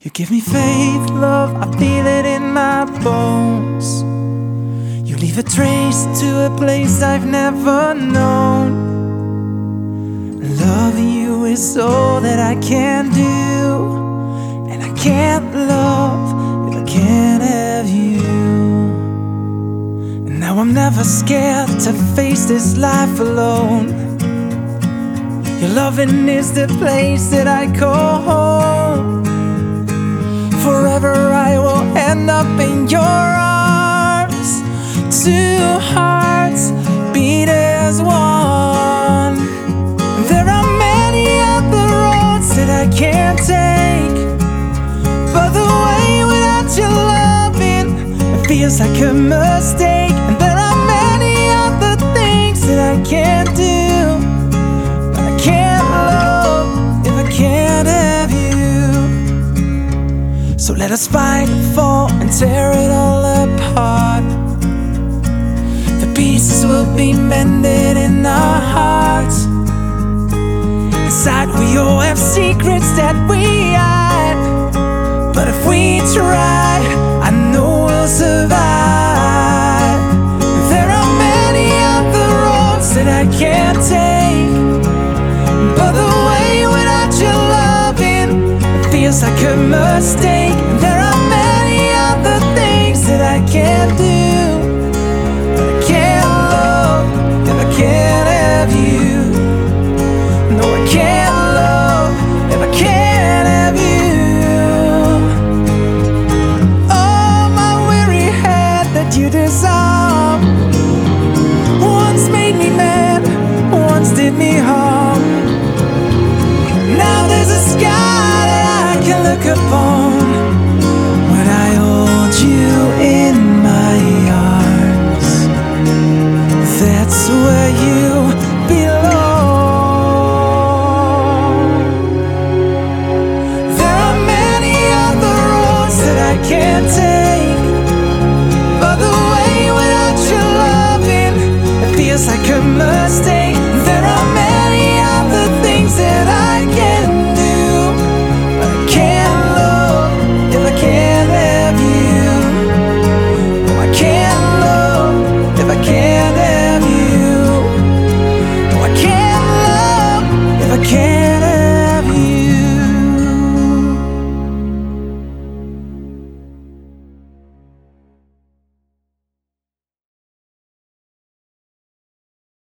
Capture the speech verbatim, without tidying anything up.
You give me faith, love, I feel it in my bones. You leave a trace to a place I've never known. Loving you is all that I can do, and I can't love if I can't have you. And now I'm never scared to face this life alone. Your loving is the place that I call home. Forever I will end up in your arms. Two hearts beat as one. There are many other roads that I can't take, but the way without your loving, it feels like a mistake. And there are many other things that I can't do, but I can't love if I can't have you. So let us fight and fall and tear it all apart. The pieces will be mended in our hearts. Inside we all have secrets that we hide, but if we try, I know we'll survive. There are many other roads that I can't take, but the way without your loving, it feels like a mistake. There are many other things that I can't do, but I can't love if I can't have you. No, I can't love if I can't have you. Oh, my weary head that you disarm once made me mad, once did me harm. Now there's a sky that I can look upon.